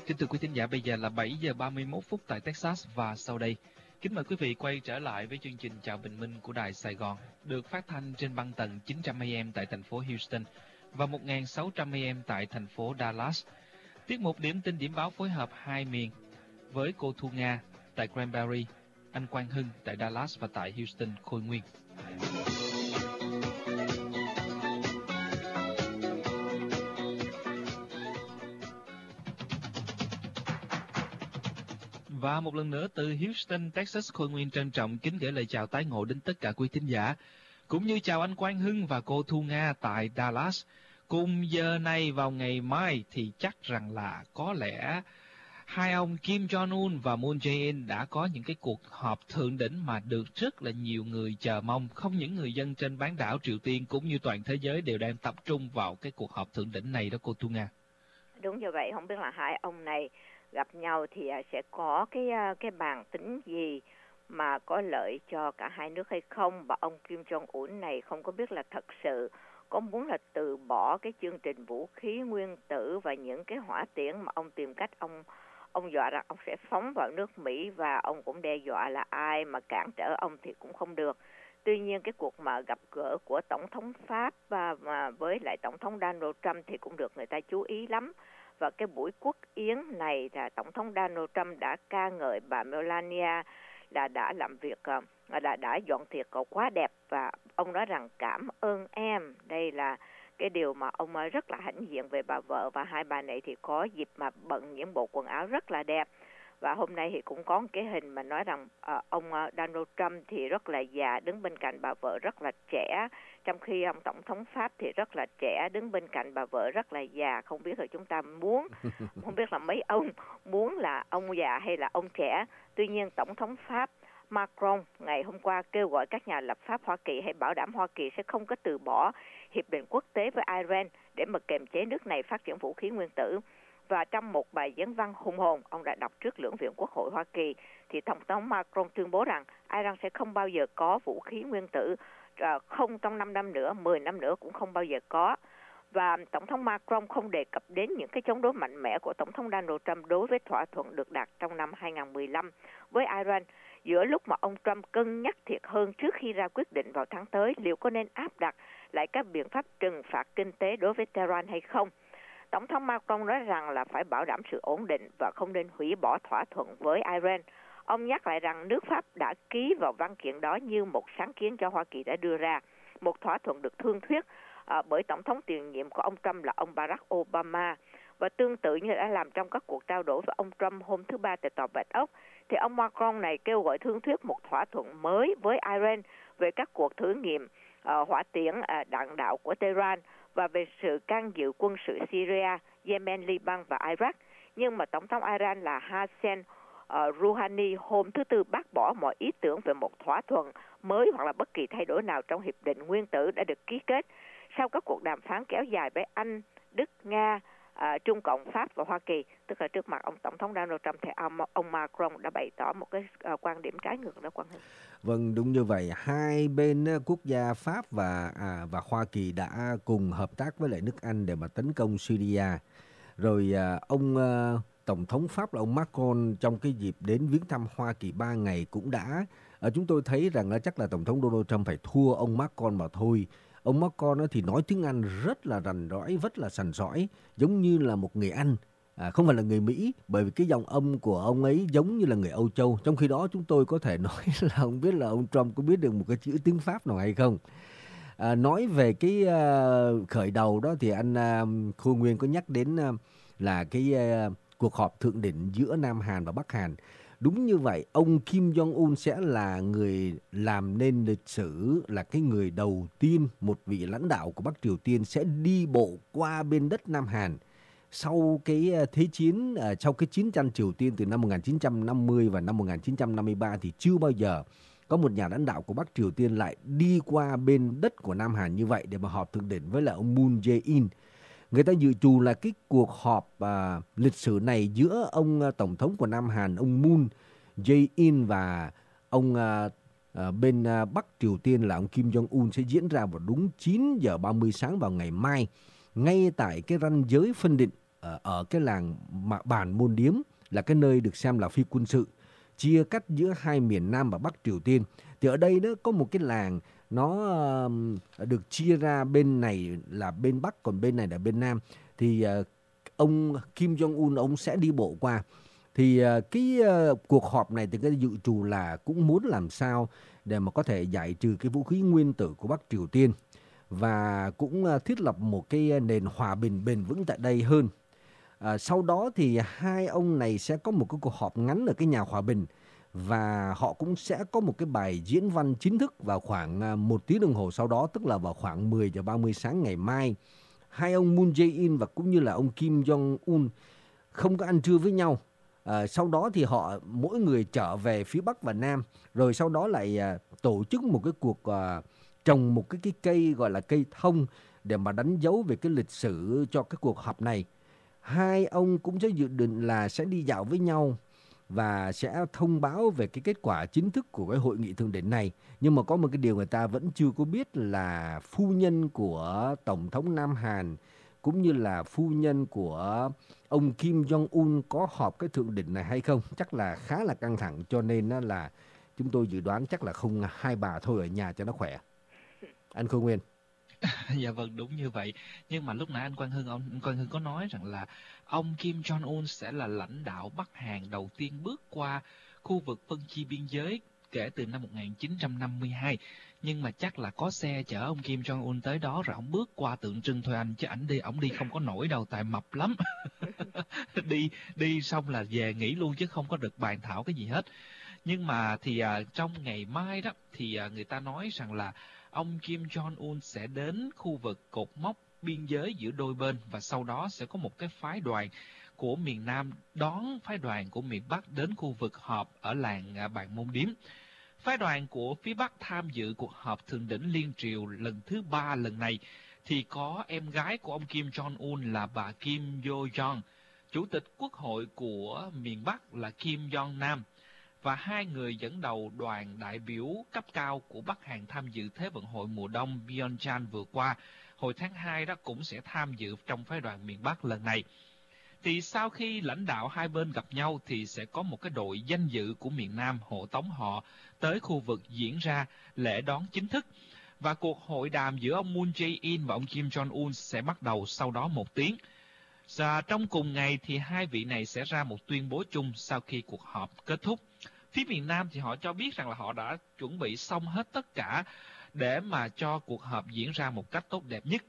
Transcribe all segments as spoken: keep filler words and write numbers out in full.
Kính thưa quý thính giả, bây giờ là bảy giờ ba mươi mốt phút tại Texas và sau đây, kính mời quý vị quay trở lại với chương trình Chào Bình Minh của Đài Sài Gòn, được phát thanh trên băng tần chín trăm A M tại thành phố Houston và một nghìn sáu trăm A M tại thành phố Dallas. Tiết mục điểm tin điểm báo phối hợp hai miền với cô Thu Nga tại Granbury, anh Quang Hưng tại Dallas và tại Houston, Khôi Nguyên. Và một lần nữa từ Houston, Texas, Khôi Nguyên trân trọng kính gửi lời chào tái ngộ đến tất cả quý thính giả, cũng như chào anh Quang Hưng và cô Thu Nga tại Dallas. Cùng giờ này vào ngày mai thì chắc rằng là có lẽ hai ông Kim Jong-un và Moon Jae-in đã có những cái cuộc họp thượng đỉnh mà được rất là nhiều người chờ mong. Không những người dân trên bán đảo Triều Tiên cũng như toàn thế giới đều đang tập trung vào cái cuộc họp thượng đỉnh này đó cô Thu Nga. Đúng như vậy, không biết là hai ông này gặp nhau thì sẽ có cái cái bàn tính gì mà có lợi cho cả hai nước hay không, và ông Kim Jong-un này không có biết là thật sự có muốn là từ bỏ cái chương trình vũ khí nguyên tử và những cái hỏa tiễn mà ông tìm cách ông ông dọa rằng ông sẽ phóng vào nước Mỹ, và ông cũng đe dọa là ai mà cản trở ông thì cũng không được. Tuy nhiên cái cuộc mà gặp gỡ của Tổng thống Pháp và mà với lại Tổng thống Donald Trump thì cũng được người ta chú ý lắm. Và cái buổi quốc yến này là Tổng thống Donald Trump đã ca ngợi bà Melania là đã làm việc, là đã dọn tiệc quá đẹp, và ông nói rằng cảm ơn em. Đây là cái điều mà ông rất là hãnh diện về bà vợ, và hai bà này thì có dịp mà bận những bộ quần áo rất là đẹp. Và hôm nay thì cũng có một cái hình mà nói rằng uh, ông Donald Trump thì rất là già, đứng bên cạnh bà vợ rất là trẻ, trong khi ông Tổng thống Pháp thì rất là trẻ, đứng bên cạnh bà vợ rất là già. Không biết là chúng ta muốn, không biết là mấy ông muốn là ông già hay là ông trẻ. Tuy nhiên Tổng thống Pháp Macron ngày hôm qua kêu gọi các nhà lập pháp Hoa Kỳ hãy bảo đảm Hoa Kỳ sẽ không có từ bỏ hiệp định quốc tế với Iran để mà kiềm chế nước này phát triển vũ khí nguyên tử. Và trong một bài diễn văn hùng hồn ông đã đọc trước lưỡng viện Quốc hội Hoa Kỳ, thì Tổng thống Macron tuyên bố rằng Iran sẽ không bao giờ có vũ khí nguyên tử, không trong năm năm nữa, mười năm nữa cũng không bao giờ có. Và Tổng thống Macron không đề cập đến những cái chống đối mạnh mẽ của Tổng thống Donald Trump đối với thỏa thuận được đạt trong năm hai không một lăm với Iran, giữa lúc mà ông Trump cân nhắc thiệt hơn trước khi ra quyết định vào tháng tới liệu có nên áp đặt lại các biện pháp trừng phạt kinh tế đối với Tehran hay không. Tổng thống Macron nói rằng là phải bảo đảm sự ổn định và không nên hủy bỏ thỏa thuận với Iran. Ông nhắc lại rằng nước Pháp đã ký vào văn kiện đó như một sáng kiến cho Hoa Kỳ đã đưa ra, một thỏa thuận được thương thuyết uh, bởi Tổng thống tiền nhiệm của ông Trump là ông Barack Obama. Và tương tự như đã làm trong các cuộc trao đổi với ông Trump hôm thứ Ba tại Tòa Bạch Ốc, thì ông Macron này kêu gọi thương thuyết một thỏa thuận mới với Iran về các cuộc thử nghiệm uh, hỏa tiễn uh, đạn đạo của Tehran và về sự can dự quân sự Syria, Yemen, Liban và Iraq. Nhưng mà Tổng thống Iran là Hassan uh, Rouhani hôm thứ Tư bác bỏ mọi ý tưởng về một thỏa thuận mới hoặc là bất kỳ thay đổi nào trong hiệp định nguyên tử đã được ký kết sau các cuộc đàm phán kéo dài với Anh, Đức, Nga, uh, Trung Cộng, Pháp và Hoa Kỳ. Tức là trước mặt ông Tổng thống Donald Trump thì ông, ông Macron đã bày tỏ một cái uh, quan điểm trái ngược đó, Quang Hưng. Vâng, đúng như vậy. Hai bên quốc gia Pháp và à, và Hoa Kỳ đã cùng hợp tác với lại nước Anh để mà tấn công Syria. Rồi à, ông à, Tổng thống Pháp là ông Macron trong cái dịp đến viếng thăm Hoa Kỳ ba ngày cũng đã à, chúng tôi thấy rằng là chắc là Tổng thống Donald Trump phải thua ông Macron mà thôi. Ông Macron thì nói tiếng Anh rất là rành rõi, rất là sành sỏi, giống như là một người Anh. À, không phải là người Mỹ, bởi vì cái dòng âm của ông ấy giống như là người Âu Châu. Trong khi đó chúng tôi có thể nói là không biết là ông Trump có biết được một cái chữ tiếng Pháp nào hay không. À, nói về cái uh, khởi đầu đó thì anh uh, Khôi Nguyên có nhắc đến uh, là cái uh, cuộc họp thượng đỉnh giữa Nam Hàn và Bắc Hàn. Đúng như vậy, ông Kim Jong-un sẽ là người làm nên lịch sử, là cái người đầu tiên, một vị lãnh đạo của Bắc Triều Tiên sẽ đi bộ qua bên đất Nam Hàn. Sau cái thế chiến, uh, sau cái chiến tranh Triều Tiên từ năm một nghìn chín trăm năm mươi và năm một nghìn chín trăm năm mươi ba thì chưa bao giờ có một nhà lãnh đạo của Bắc Triều Tiên lại đi qua bên đất của Nam Hàn như vậy để mà họp thượng đỉnh với lại ông Moon Jae-in. Người ta dự trù là cái cuộc họp uh, lịch sử này giữa ông uh, Tổng thống của Nam Hàn, ông Moon Jae-in và ông uh, uh, bên uh, Bắc Triều Tiên là ông Kim Jong-un sẽ diễn ra vào đúng chín giờ ba mươi sáng vào ngày mai, ngay tại cái ranh giới phân định ở, ở cái làng Bản Môn Điếm, là cái nơi được xem là phi quân sự, chia cắt giữa hai miền Nam và Bắc Triều Tiên. Thì ở đây nó có một cái làng nó uh, được chia ra, bên này là bên Bắc, còn bên này là bên Nam. Thì uh, ông Kim Jong-un ông sẽ đi bộ qua. Thì uh, cái uh, cuộc họp này thì cái dự trù là cũng muốn làm sao để mà có thể giải trừ cái vũ khí nguyên tử của Bắc Triều Tiên, và cũng uh, thiết lập một cái nền hòa bình bền vững tại đây hơn. À, sau đó thì hai ông này sẽ có một cái cuộc họp ngắn ở cái nhà hòa bình, và họ cũng sẽ có một cái bài diễn văn chính thức vào khoảng một tiếng đồng hồ sau đó, tức là vào khoảng mười giờ ba mươi sáng ngày mai. Hai ông Moon Jae-in và cũng như là ông Kim Jong-un không có ăn trưa với nhau. À, sau đó thì họ mỗi người trở về phía Bắc và Nam, rồi sau đó lại à, tổ chức một cái cuộc à, trồng một cái, cái cây gọi là cây thông để mà đánh dấu về cái lịch sử cho cái cuộc họp này. Hai ông cũng sẽ dự định là sẽ đi dạo với nhau và sẽ thông báo về cái kết quả chính thức của cái hội nghị thượng đỉnh này. Nhưng mà có một cái điều người ta vẫn chưa có biết là phu nhân của Tổng thống Nam Hàn cũng như là phu nhân của ông Kim Jong-un có họp cái thượng đỉnh này hay không. Chắc là khá là căng thẳng, cho nên là chúng tôi dự đoán chắc là không, hai bà thôi ở nhà cho nó khỏe. Anh Khôi Nguyên. Dạ vâng, đúng như vậy. Nhưng mà lúc nãy anh Quang Hưng, ông anh Quang Hưng có nói rằng là ông Kim Jong-un sẽ là lãnh đạo Bắc Hàn đầu tiên bước qua khu vực phân chia biên giới kể từ năm một nghìn chín trăm năm mươi hai. Nhưng mà chắc là có xe chở ông Kim Jong-un tới đó rồi ông bước qua tượng trưng thôi anh, chứ ảnh đi, ổng đi không có nổi đâu, tại mập lắm. đi đi xong là về nghỉ luôn chứ không có được bàn thảo cái gì hết. Nhưng mà thì à, trong ngày mai đó thì à, người ta nói rằng là ông Kim Jong-un sẽ đến khu vực cột mốc biên giới giữa đôi bên, và sau đó sẽ có một cái phái đoàn của miền Nam đón phái đoàn của miền Bắc đến khu vực họp ở làng Bản Môn Điếm. Phái đoàn của phía Bắc tham dự cuộc họp thượng đỉnh liên triều lần thứ ba lần này thì có em gái của ông Kim Jong-un là bà Kim Yo-jong, chủ tịch quốc hội của miền Bắc là Kim Jong-nam, và hai người dẫn đầu đoàn đại biểu cấp cao của Bắc Hàn tham dự Thế vận hội mùa đông Pyeongchang vừa qua, hồi tháng hai đó cũng sẽ tham dự trong phái đoàn miền Bắc lần này. Thì sau khi lãnh đạo hai bên gặp nhau thì sẽ có một cái đội danh dự của miền Nam hộ tống họ tới khu vực diễn ra lễ đón chính thức. Và cuộc hội đàm giữa ông Moon Jae-in và ông Kim Jong-un sẽ bắt đầu sau đó một tiếng. Và trong cùng ngày thì hai vị này sẽ ra một tuyên bố chung sau khi cuộc họp kết thúc. Phía miền Nam thì họ cho biết rằng là họ đã chuẩn bị xong hết tất cả để mà cho cuộc họp diễn ra một cách tốt đẹp nhất.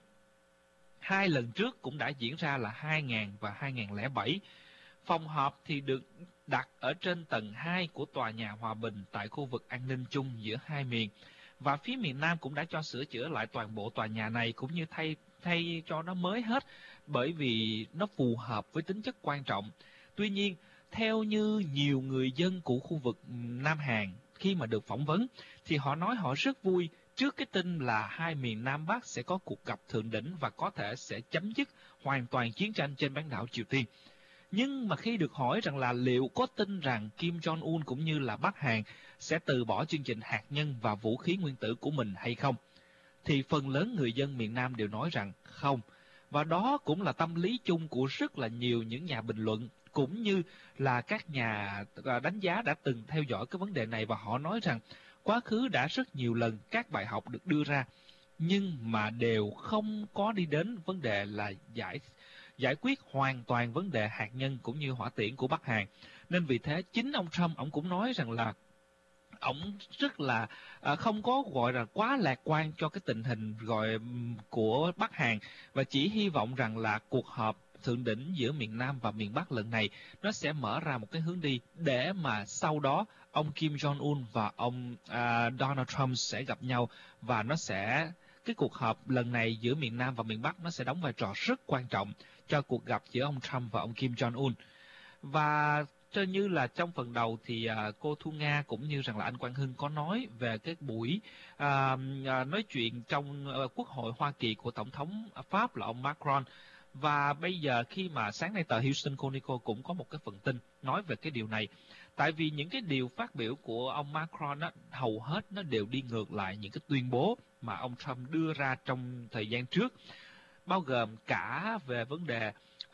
Hai lần trước cũng đã diễn ra là hai nghìn và hai nghìn không trăm lẻ bảy. Phòng họp thì được đặt ở trên tầng hai của tòa nhà Hòa Bình tại khu vực an ninh chung giữa hai miền. Và phía miền Nam cũng đã cho sửa chữa lại toàn bộ tòa nhà này cũng như thay thay cho nó mới hết, bởi vì nó phù hợp với tính chất quan trọng. Tuy nhiên, theo như nhiều người dân của khu vực Nam Hàn khi mà được phỏng vấn, thì họ nói họ rất vui trước cái tin là hai miền Nam Bắc sẽ có cuộc gặp thượng đỉnh và có thể sẽ chấm dứt hoàn toàn chiến tranh trên bán đảo Triều Tiên. Nhưng mà khi được hỏi rằng là liệu có tin rằng Kim Jong-un cũng như là Bắc Hàn sẽ từ bỏ chương trình hạt nhân và vũ khí nguyên tử của mình hay không, thì phần lớn người dân miền Nam đều nói rằng không. Và đó cũng là tâm lý chung của rất là nhiều những nhà bình luận, cũng như là các nhà đánh giá đã từng theo dõi cái vấn đề này, và họ nói rằng quá khứ đã rất nhiều lần các bài học được đưa ra, nhưng mà đều không có đi đến vấn đề là giải giải quyết hoàn toàn vấn đề hạt nhân cũng như hỏa tiễn của Bắc Hàn. Nên vì thế chính ông Trump ông cũng nói rằng là ông rất là à, không có gọi là quá lạc quan cho cái tình hình gọi của Bắc Hàn, và chỉ hy vọng rằng là cuộc họp thượng đỉnh giữa miền Nam và miền Bắc lần này nó sẽ mở ra một cái hướng đi để mà sau đó ông Kim Jong-un và ông à, Donald Trump sẽ gặp nhau, và nó sẽ cái cuộc họp lần này giữa miền Nam và miền Bắc nó sẽ đóng vai trò rất quan trọng cho cuộc gặp giữa ông Trump và ông Kim Jong-un. Và như là trong phần đầu thì à, cô Thu Nga cũng như rằng là anh Quang Hưng có nói về cái buổi à, à, nói chuyện trong à, Quốc hội Hoa Kỳ của Tổng thống Pháp là ông Macron. Và bây giờ khi mà sáng nay tờ Houston Chronicle cũng có một cái phần tin nói về cái điều này. Tại vì những cái điều phát biểu của ông Macron á, hầu hết nó đều đi ngược lại những cái tuyên bố mà ông Trump đưa ra trong thời gian trước, bao gồm cả về vấn đề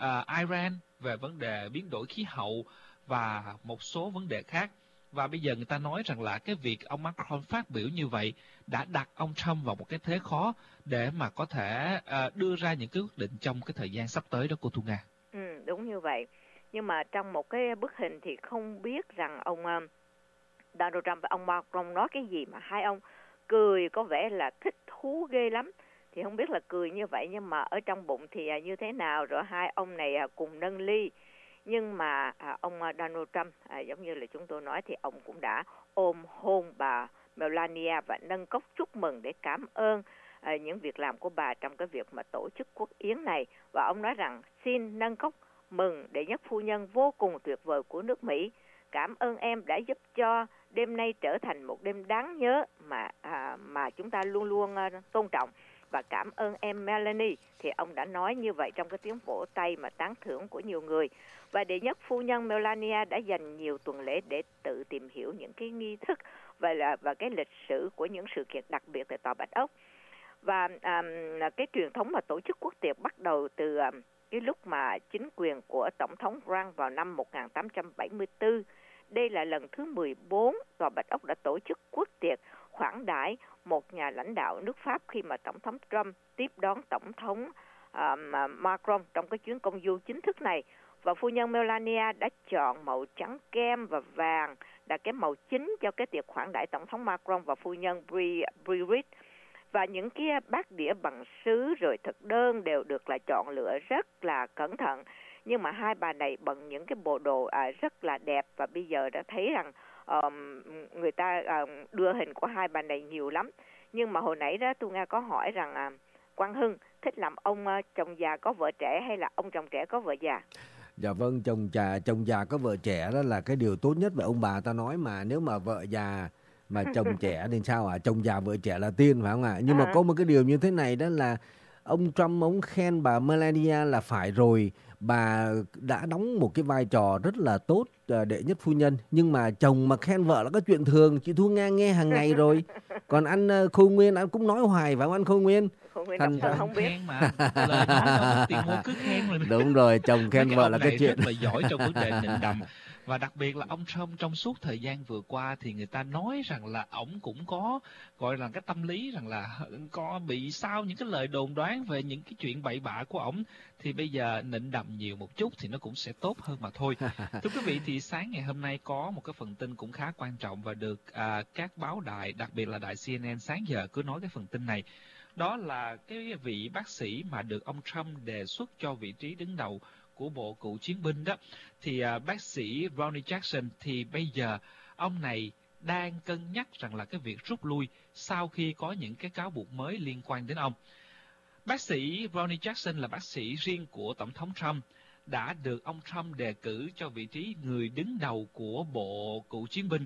uh, Iran, về vấn đề biến đổi khí hậu và một số vấn đề khác. Và bây giờ người ta nói rằng là cái việc ông Macron phát biểu như vậy đã đặt ông Trump vào một cái thế khó để mà có thể uh, đưa ra những cái quyết định trong cái thời gian sắp tới đó, cô Thu Nga. Ừ, đúng như vậy. Nhưng mà trong một cái bức hình thì không biết rằng ông uh, Donald Trump và ông Macron nói cái gì mà hai ông cười có vẻ là thích thú ghê lắm. Thì không biết là cười như vậy nhưng mà ở trong bụng thì uh, như thế nào, rồi hai ông này uh, cùng nâng ly. Nhưng mà à, ông Donald Trump, à, giống như là chúng tôi nói, thì ông cũng đã ôm hôn bà Melania và nâng cốc chúc mừng để cảm ơn à, những việc làm của bà trong cái việc mà tổ chức quốc yến này. Và ông nói rằng xin nâng cốc mừng đệ nhất phu nhân vô cùng tuyệt vời của nước Mỹ. Cảm ơn em đã giúp cho đêm nay trở thành một đêm đáng nhớ mà à, mà chúng ta luôn luôn à, tôn trọng. Và cảm ơn em Melanie. Thì ông đã nói như vậy trong cái tiếng vỗ tay mà tán thưởng của nhiều người. Và đệ nhất phu nhân Melania đã dành nhiều tuần lễ để tự tìm hiểu những cái nghi thức và là và cái lịch sử của những sự kiện đặc biệt tại Tòa Bạch Ốc. Và um, cái truyền thống mà tổ chức quốc tiệc bắt đầu từ um, cái lúc mà chính quyền của Tổng thống Grant vào năm một nghìn tám trăm bảy mươi tư. Đây là lần thứ mười bốn Tòa Bạch Ốc đã tổ chức quốc tiệc khoản đãi một nhà lãnh đạo nước Pháp khi mà Tổng thống Trump tiếp đón Tổng thống um, Macron trong cái chuyến công du chính thức này. Và phu nhân Melania đã chọn màu trắng kem và vàng là cái màu chính cho cái tiệc khoản đãi Tổng thống Macron và phu nhân Brigitte. Và những cái bát đĩa bằng sứ rồi thực đơn đều được là chọn lựa rất là cẩn thận. Nhưng mà hai bà này bận những cái bộ đồ à, rất là đẹp. Và bây giờ đã thấy rằng um, người ta uh, đưa hình của hai bà này nhiều lắm. Nhưng mà hồi nãy đó tôi nghe có hỏi rằng à, Quang Hưng thích làm ông uh, chồng già có vợ trẻ hay là ông chồng trẻ có vợ già? Dạ vâng, chồng già chồng già có vợ trẻ đó là cái điều tốt nhất mà ông bà ta nói mà. Nếu mà vợ già mà chồng trẻ thì sao ạ? À? Chồng già vợ trẻ là tiên phải không ạ? À? Nhưng à. mà có một cái điều như thế này đó là ông Trump ông khen bà Melania là phải rồi, bà đã đóng một cái vai trò rất là tốt đệ nhất phu nhân, nhưng mà chồng mà khen vợ là cái chuyện thường, chị Thu Nga nghe hàng ngày rồi. Còn anh Khôi Nguyên anh cũng nói hoài phải không anh Khôi Nguyên? Thành ra không biết mà lời nói tiền mua cứ khen rồi. Đúng rồi, chồng khen vợ là cái chuyện rất là giỏi trong vấn đề nịnh đầm. Và đặc biệt là ông Trump trong suốt thời gian vừa qua thì người ta nói rằng là ổng cũng có gọi là cái tâm lý rằng là có bị sao những cái lời đồn đoán về những cái chuyện bậy bạ của ổng, thì bây giờ nịnh đầm nhiều một chút thì nó cũng sẽ tốt hơn mà thôi. Thưa quý vị, thì sáng ngày hôm nay có một cái phần tin cũng khá quan trọng và được à, các báo đài, đặc biệt là đài C N N sáng giờ cứ nói cái phần tin này. Đó là cái vị bác sĩ mà được ông Trump đề xuất cho vị trí đứng đầu của Bộ Cựu Chiến binh đó, thì uh, bác sĩ Ronny Jackson, thì bây giờ ông này đang cân nhắc rằng là cái việc rút lui sau khi có những cái cáo buộc mới liên quan đến ông. Bác sĩ Ronny Jackson là bác sĩ riêng của Tổng thống Trump, đã được ông Trump đề cử cho vị trí người đứng đầu của Bộ Cựu Chiến binh.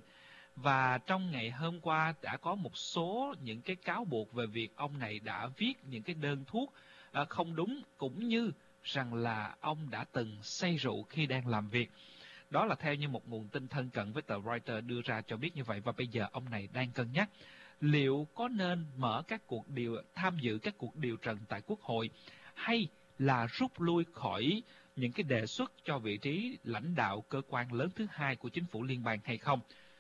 Và trong ngày hôm qua đã có một số những cái cáo buộc về việc ông này đã viết những cái đơn thuốc uh, không đúng, cũng như rằng là ông đã từng say rượu khi đang làm việc. Đó là theo như một nguồn tin thân cận với tờ Reuters đưa ra cho biết như vậy. Và bây giờ ông này đang cân nhắc liệu có nên mở các cuộc điều tham dự các cuộc điều trần tại Quốc hội, hay là rút lui khỏi những cái đề xuất cho vị trí lãnh đạo cơ quan lớn thứ hai của chính phủ liên bang hay không.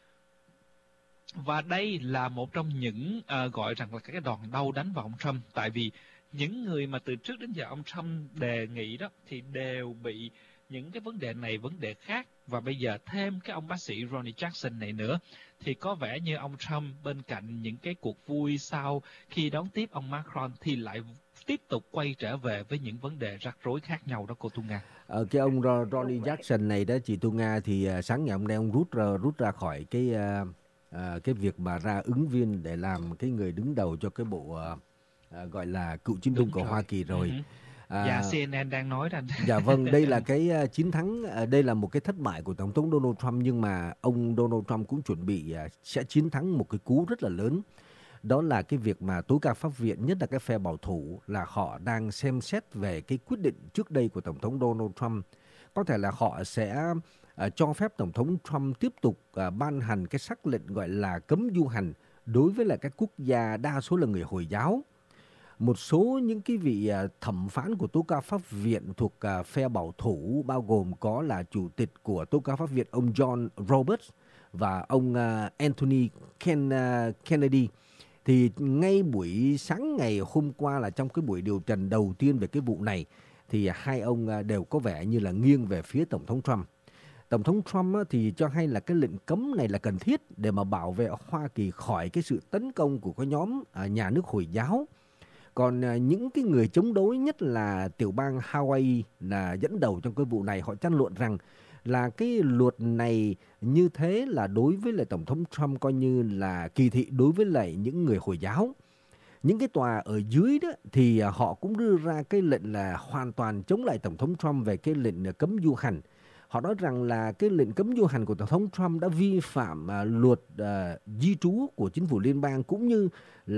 Và đây là một trong những uh, gọi rằng là cái đòn đau đánh vào ông Trump, tại vì những người mà từ trước đến giờ ông Trump đề nghị đó thì đều bị những cái vấn đề này vấn đề khác, và bây giờ thêm cái ông bác sĩ Ronny Jackson này nữa, thì có vẻ như ông Trump bên cạnh những cái cuộc vui sau khi đón tiếp ông Macron thì lại tiếp tục quay trở về với những vấn đề rắc rối khác nhau đó cô Thu Nga. Ờ, cái ông Ronny Jackson này đó chị Thu Nga, thì uh, sáng ngày hôm nay ông rút ra rút ra khỏi cái uh, uh, cái việc mà ra ứng viên để làm cái người đứng đầu cho cái bộ uh, uh, gọi là cựu chiến binh của Hoa Kỳ rồi. Uh-huh. À, dạ, C N N đang nói rằng dạ vâng, đây là cái uh, chiến thắng, uh, đây là một cái thất bại của Tổng thống Donald Trump, nhưng mà ông Donald Trump cũng chuẩn bị uh, sẽ chiến thắng một cái cú rất là lớn. Đó là cái việc mà tối cao pháp viện, nhất là cái phe bảo thủ, là họ đang xem xét về cái quyết định trước đây của Tổng thống Donald Trump. Có thể là họ sẽ uh, cho phép Tổng thống Trump tiếp tục uh, ban hành cái sắc lệnh gọi là cấm du hành đối với lại các quốc gia đa số là người Hồi giáo. một số những cái vị à, thẩm phán của tố cáo pháp viện thuộc à, phe bảo thủ, bao gồm có là chủ tịch của tố cáo pháp viện ông John Roberts và ông à, Anthony Ken, à, Kennedy, thì ngay buổi sáng ngày hôm qua là trong cái buổi điều trần đầu tiên về cái vụ này, thì hai ông à, đều có vẻ như là nghiêng về phía Tổng thống Trump. Tổng thống Trump thì cho hay là cái lệnh cấm này là cần thiết để mà bảo vệ Hoa Kỳ khỏi cái sự tấn công của cái nhóm nhà nước Hồi giáo. Còn những cái người chống đối, nhất là tiểu bang Hawaii là dẫn đầu trong cái vụ này, họ tranh luận rằng là cái luật này như thế là đối với lại Tổng thống Trump coi như là kỳ thị đối với lại những người Hồi giáo. Những cái tòa ở dưới đó thì họ cũng đưa ra cái lệnh là hoàn toàn chống lại Tổng thống Trump về cái lệnh cấm du hành. Họ nói rằng là cái lệnh cấm du hành của Tổng thống Trump đã vi phạm uh, luật uh, di trú của chính phủ liên bang, cũng như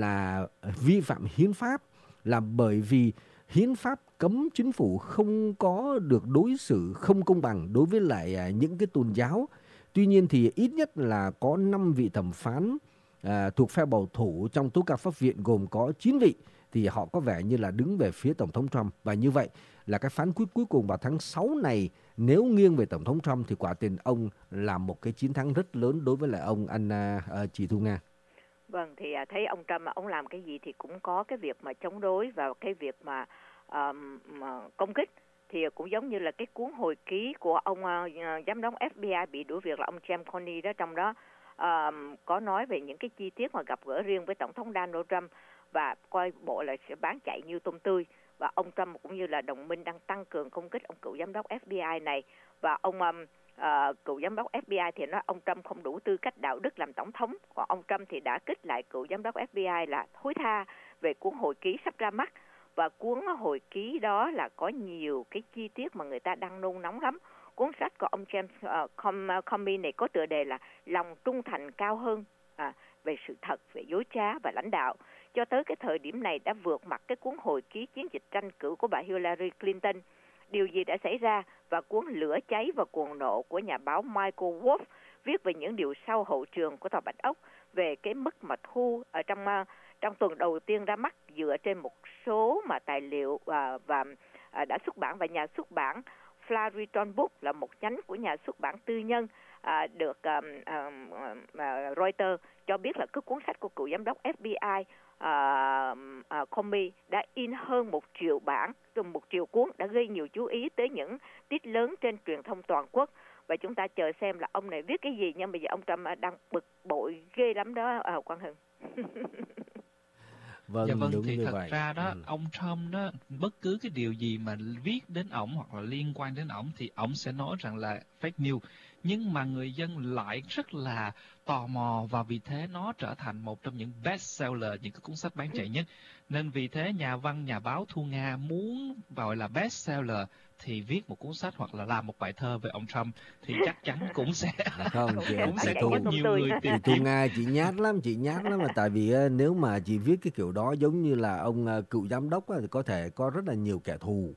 là vi phạm hiến pháp, là bởi vì hiến pháp cấm chính phủ không có được đối xử không công bằng đối với lại uh, những cái tôn giáo. Tuy nhiên thì ít nhất là có năm vị thẩm phán uh, thuộc phe bảo thủ trong tố cáo pháp viện, gồm có chín vị, thì họ có vẻ như là đứng về phía Tổng thống Trump. Và như vậy là cái phán quyết cuối cùng vào tháng sáu này, nếu nghiêng về Tổng thống Trump thì quả tình ông làm một cái chiến thắng rất lớn đối với lại ông Anna uh, chị Thu Nga. Vâng, thì uh, thấy ông Trump ông làm cái gì thì cũng có cái việc mà chống đối và cái việc mà, um, mà công kích. Thì cũng giống như là cái cuốn hồi ký của ông uh, giám đốc ép bê i bị đuổi việc là ông James Comey đó, trong đó um, có nói về những cái chi tiết mà gặp gỡ riêng với Tổng thống Donald Trump và coi bộ là sẽ bán chạy như tôm tươi. Và ông Trump cũng như là đồng minh đang tăng cường công kích ông cựu giám đốc ép bê i này. Và ông um, uh, cựu giám đốc ép bê i thì nói ông Trump không đủ tư cách đạo đức làm tổng thống. Còn ông Trump thì đã kích lại cựu giám đốc ép bê i là thối tha về cuốn hồi ký sắp ra mắt. Và cuốn hồi ký đó là có nhiều cái chi tiết mà người ta đang nôn nóng lắm. Cuốn sách của ông James uh, Comey này có tựa đề là Lòng trung thành cao hơn, à, về sự thật, về dối trá và lãnh đạo. Cho tới cái thời điểm này đã vượt mặt cái cuốn hồi ký chiến dịch tranh cử của bà Hillary Clinton. Điều gì đã xảy ra? Và cuốn Lửa cháy và cuồng nộ của nhà báo Michael Wolff viết về những điều sau hậu trường của Tòa Bạch Ốc, về cái mức mà thu ở trong trong tuần đầu tiên ra mắt dựa trên một số mà tài liệu uh, và uh, đã xuất bản. Và nhà xuất bản Flariton Book là một nhánh của nhà xuất bản tư nhân uh, được um, um, uh, Reuters cho biết là cái cuốn sách của cựu giám đốc ép bê i uh, uh, Comey đã in hơn một triệu bản, một triệu cuốn, đã gây nhiều chú ý tới những tít lớn trên truyền thông toàn quốc. Và chúng ta chờ xem là ông này viết cái gì, nhưng bây giờ ông Trump đang bực bội ghê lắm đó, uh, Quang Hưng. Vâng, dạ vâng, đúng thì như thật vậy. ra đó, Ừ. ông Trump đó, bất cứ cái điều gì mà viết đến ổng hoặc là liên quan đến ổng thì ổng sẽ nói rằng là fake news. Nhưng mà người dân lại rất là tò mò, và vì thế nó trở thành một trong những best seller, những cái cuốn sách bán chạy nhất. Nên vì thế nhà văn, nhà báo Thu Nga muốn gọi là best seller thì viết một cuốn sách hoặc là làm một bài thơ về ông Trump thì chắc chắn cũng sẽ Không, chị, cũng chị sẽ Thu, có nhiều người tìm chị Thu kiếm. Nga chị nhát lắm, chị nhát lắm mà tại vì á, nếu mà chị viết cái kiểu đó giống như là ông à, cựu giám đốc á, thì có thể có rất là nhiều kẻ thù.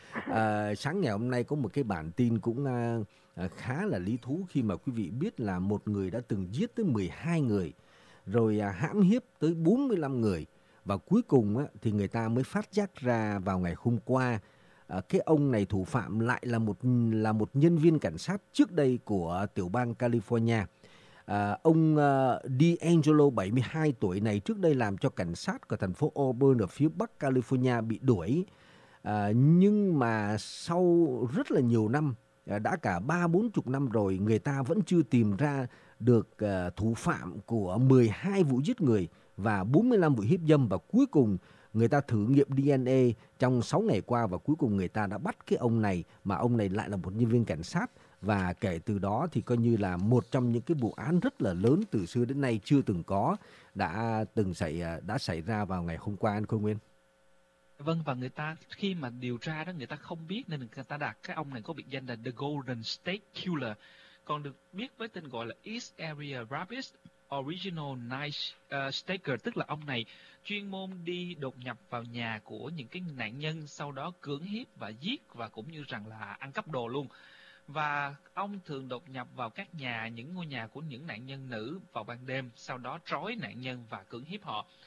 À, sáng ngày hôm nay có một cái bản tin cũng à, à, khá là lý thú khi mà quý vị biết là một người đã từng giết tới mười hai người, rồi à, hãm hiếp tới bốn mươi lăm người, và cuối cùng á, thì người ta mới phát giác ra vào ngày hôm qua à, cái ông này thủ phạm lại là một là một nhân viên cảnh sát trước đây của tiểu bang California. À, ông uh, D'Angelo bảy mươi hai tuổi này trước đây làm cho cảnh sát của thành phố Auburn ở phía bắc California bị đuổi. À, nhưng mà sau rất là nhiều năm, à, đã cả ba bốn chục năm rồi, người ta vẫn chưa tìm ra được à, thủ phạm của mười hai vụ giết người và bốn mươi lăm vụ hiếp dâm. Và cuối cùng người ta thử nghiệm đê en a trong sáu ngày qua, và cuối cùng người ta đã bắt cái ông này, mà ông này lại là một nhân viên cảnh sát. Và kể từ đó thì coi như là một trong những cái vụ án rất là lớn từ xưa đến nay chưa từng có đã từng xảy đã xảy ra vào ngày hôm qua, anh Khôi Nguyên. Vâng, và người ta khi mà điều tra đó người ta không biết nên người ta đặt cái ông này có biệt danh là The Golden State Killer, còn được biết với tên gọi là East Area Rapist Original Night uh, Staker, tức là ông này chuyên môn đi đột nhập vào nhà của những cái nạn nhân, sau đó cưỡng hiếp và giết, và cũng như rằng là ăn cắp đồ luôn. Và ông thường đột nhập vào các nhà, những ngôi nhà của những nạn nhân nữ vào ban đêm, sau đó trói nạn nhân và cưỡng hiếp họ.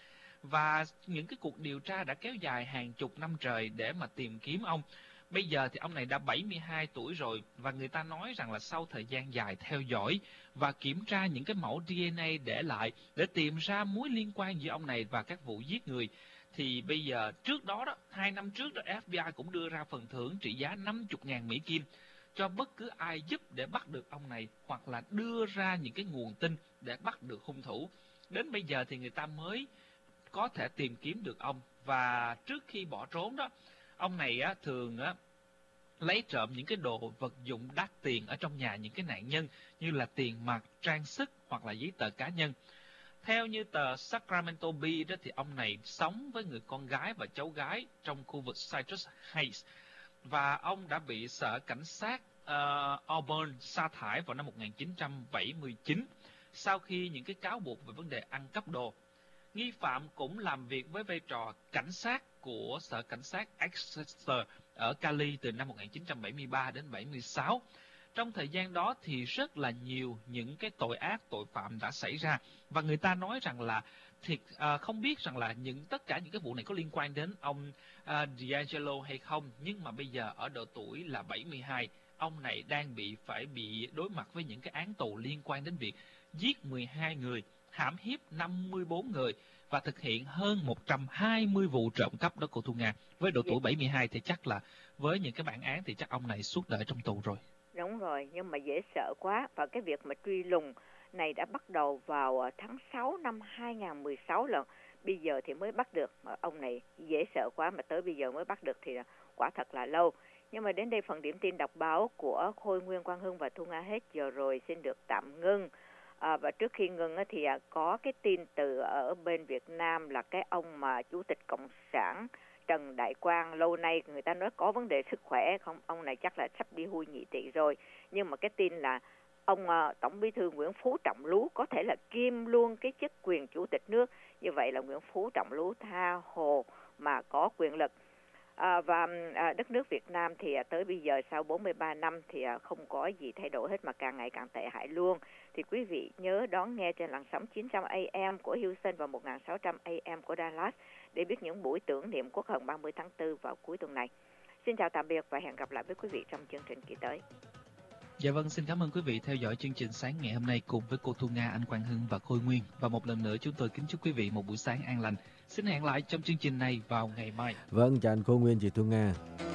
Và những cái cuộc điều tra đã kéo dài hàng chục năm trời để mà tìm kiếm ông. Bây giờ thì ông này đã bảy mươi hai tuổi rồi, và người ta nói rằng là sau thời gian dài theo dõi và kiểm tra những cái mẫu đê en a để lại để tìm ra mối liên quan giữa ông này và các vụ giết người, thì bây giờ trước đó đó, hai năm trước đó, ép bê i cũng đưa ra phần thưởng trị giá năm mươi nghìn Mỹ Kim cho bất cứ ai giúp để bắt được ông này, hoặc là đưa ra những cái nguồn tin để bắt được hung thủ. Đến bây giờ thì người ta mới có thể tìm kiếm được ông. Và trước khi bỏ trốn đó, ông này á, thường á, lấy trộm những cái đồ vật dụng đắt tiền ở trong nhà những cái nạn nhân, như là tiền mặt, trang sức hoặc là giấy tờ cá nhân. Theo như tờ Sacramento Bee đó, thì ông này sống với người con gái và cháu gái trong khu vực Citrus Heights, và ông đã bị sở cảnh sát uh, Auburn sa thải vào năm một nghìn chín trăm bảy mươi chín sau khi những cái cáo buộc về vấn đề ăn cắp đồ. Nghi phạm cũng làm việc với vai trò cảnh sát của sở cảnh sát Exeter ở Cali từ năm một nghìn chín trăm bảy mươi ba đến bảy mươi sáu. Trong thời gian đó thì rất là nhiều những cái tội ác, tội phạm đã xảy ra, và người ta nói rằng là thiệt à, không biết rằng là những tất cả những cái vụ này có liên quan đến ông à, D'Angelo hay không, nhưng mà bây giờ ở độ tuổi là bảy mươi hai, ông này đang bị phải bị đối mặt với những cái án tù liên quan đến việc giết mười hai người, hãm hiếp năm mươi bốn người và thực hiện hơn một trăm hai mươi vụ trộm cắp đó, cô Thu Nga. Với độ tuổi bảy mươi hai thì chắc là với những cái bản án thì chắc ông này suốt đời trong tù rồi. Đúng rồi, nhưng mà dễ sợ quá. Và cái việc mà truy lùng này đã bắt đầu vào tháng sáu năm hai nghìn không trăm mười sáu lần. Bây giờ thì mới bắt được. Mà ông này dễ sợ quá, mà tới bây giờ mới bắt được thì quả thật là lâu. Nhưng mà đến đây phần điểm tin đọc báo của Khôi Nguyên, Quang Hưng và Thu Nga hết giờ rồi, xin được tạm ngưng. À, và trước khi ngưng thì có cái tin từ ở bên Việt Nam là cái ông mà Chủ tịch Cộng sản Trần Đại Quang, lâu nay người ta nói có vấn đề sức khỏe, không, ông này chắc là sắp đi hưu nhị tỵ rồi. Nhưng mà cái tin là ông uh, Tổng Bí thư Nguyễn Phú Trọng Lú có thể là kiêm luôn cái chức quyền Chủ tịch nước. Như vậy là Nguyễn Phú Trọng Lú tha hồ mà có quyền lực. À, và à, đất nước Việt Nam thì à, tới bây giờ sau bốn mươi ba năm thì à, không có gì thay đổi hết, mà càng ngày càng tệ hại luôn. Thì quý vị nhớ đón nghe trên làn sóng chín trăm A M của Houston và một nghìn sáu trăm A M của Dallas để biết những buổi tưởng niệm Quốc hận ba mươi tháng tư vào cuối tuần này. Xin chào tạm biệt và hẹn gặp lại với quý vị trong chương trình kỳ tới. Dạ vâng, xin cảm ơn quý vị theo dõi chương trình sáng ngày hôm nay cùng với cô Thu Nga, anh Quang Hưng và Khôi Nguyên. Và một lần nữa chúng tôi kính chúc quý vị một buổi sáng an lành. Xin hẹn lại trong chương trình này vào ngày mai. Vâng, chào anh Khôi Nguyên, chị Thu Nga.